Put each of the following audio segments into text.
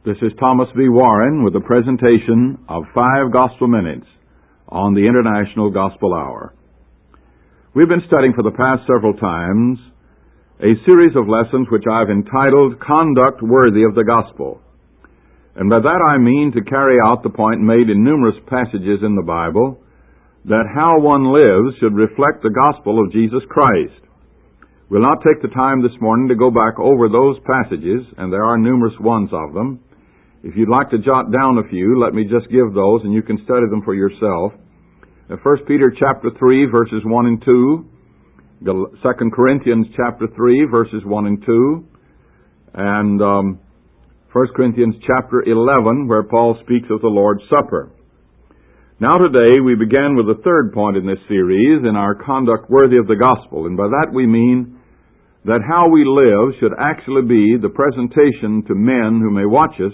This is Thomas B. Warren with a presentation of 5 Gospel Minutes on the International Gospel Hour. We've been studying for the past several times a series of lessons which I've entitled Conduct Worthy of the Gospel. And by that I mean to carry out the point made in numerous passages in the Bible that how one lives should reflect the gospel of Jesus Christ. We'll not take the time this morning to go back over those passages, and there are numerous ones of them. If you'd like to jot down a few, let me just give those, and you can study them for yourself. 1 Peter chapter 3, verses 1 and 2. 2 Corinthians chapter 3, verses 1 and 2. And 1 Corinthians chapter 11, where Paul speaks of the Lord's Supper. Now today we begin with the third point in this series, in our conduct worthy of the gospel. And by that we mean that how we live should actually be the presentation to men who may watch us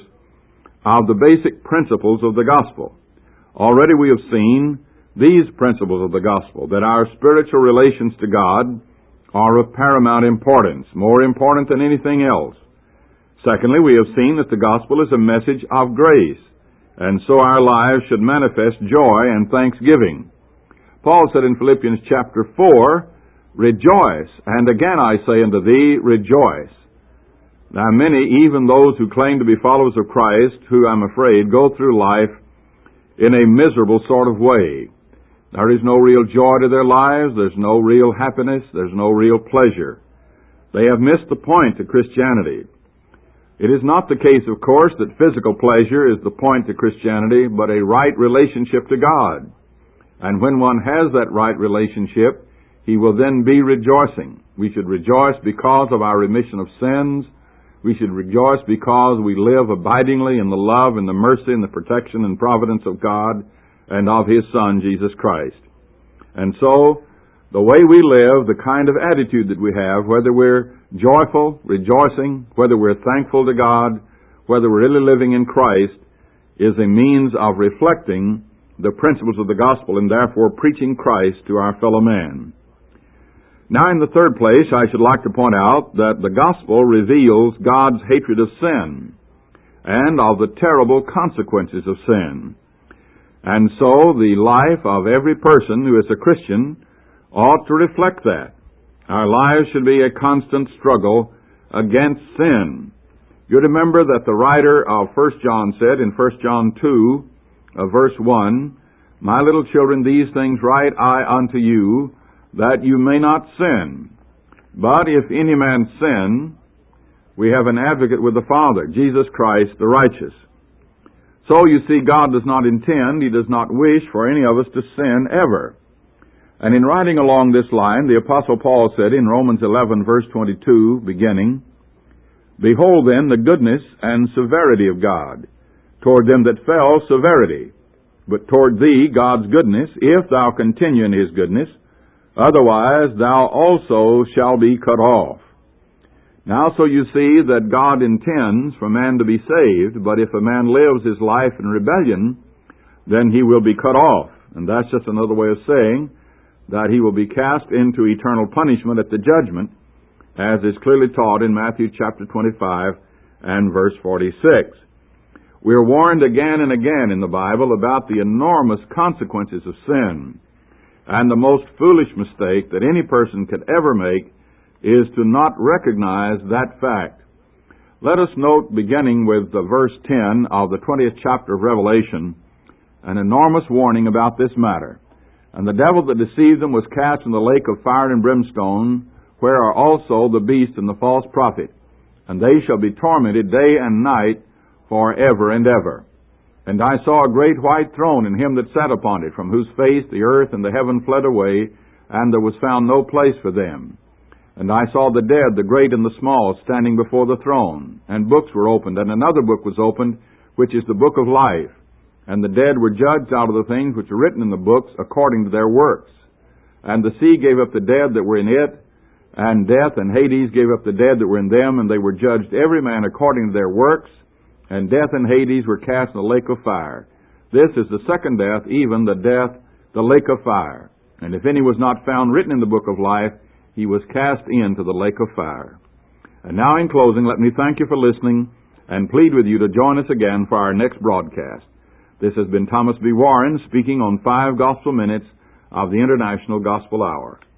of the basic principles of the gospel. Already we have seen these principles of the gospel, that our spiritual relations to God are of paramount importance, more important than anything else. Secondly, we have seen that the gospel is a message of grace, and so our lives should manifest joy and thanksgiving. Paul said in Philippians chapter 4, "Rejoice, and again I say unto thee, rejoice." Now many, even those who claim to be followers of Christ, who I'm afraid go through life in a miserable sort of way. There is no real joy to their lives, there's no real happiness, there's no real pleasure. They have missed the point to Christianity. It is not the case, of course, that physical pleasure is the point to Christianity, but a right relationship to God. And when one has that right relationship, he will then be rejoicing. We should rejoice because of our remission of sins. We should rejoice because we live abidingly in the love and the mercy and the protection and providence of God and of His Son, Jesus Christ. And so, the way we live, the kind of attitude that we have, whether we're joyful, rejoicing, whether we're thankful to God, whether we're really living in Christ, is a means of reflecting the principles of the gospel and therefore preaching Christ to our fellow man. Now, in the third place, I should like to point out that the gospel reveals God's hatred of sin and of the terrible consequences of sin. And so, the life of every person who is a Christian ought to reflect that. Our lives should be a constant struggle against sin. You remember that the writer of 1 John said in 1 John 2, verse 1, "My little children, these things write I unto you, that you may not sin. But if any man sin, we have an advocate with the Father, Jesus Christ the righteous." So you see, God does not intend, He does not wish for any of us to sin ever. And in writing along this line, the Apostle Paul said in Romans 11, verse 22, beginning, "Behold then the goodness and severity of God. Toward them that fell, severity. But toward thee, God's goodness, if thou continue in His goodness. Otherwise thou also shalt be cut off." Now, so you see that God intends for man to be saved, but if a man lives his life in rebellion, then he will be cut off. And that's just another way of saying that he will be cast into eternal punishment at the judgment, as is clearly taught in Matthew chapter 25 and verse 46. We are warned again and again in the Bible about the enormous consequences of sin. And the most foolish mistake that any person could ever make is to not recognize that fact. Let us note, beginning with verse 10 of the 20th chapter of Revelation, an enormous warning about this matter. "And the devil that deceived them was cast in the lake of fire and brimstone, where are also the beast and the false prophet. And they shall be tormented day and night for ever and ever. And I saw a great white throne, and him that sat upon it, from whose face the earth and the heaven fled away, and there was found no place for them. And I saw the dead, the great and the small, standing before the throne. And books were opened, and another book was opened, which is the book of life. And the dead were judged out of the things which were written in the books according to their works. And the sea gave up the dead that were in it, and death and Hades gave up the dead that were in them, and they were judged every man according to their works. And death and Hades were cast in the lake of fire. This is the second death, even the death, the lake of fire. And if any was not found written in the book of life, he was cast into the lake of fire." And now in closing, let me thank you for listening and plead with you to join us again for our next broadcast. This has been Thomas B. Warren speaking on 5 Gospel Minutes of the International Gospel Hour.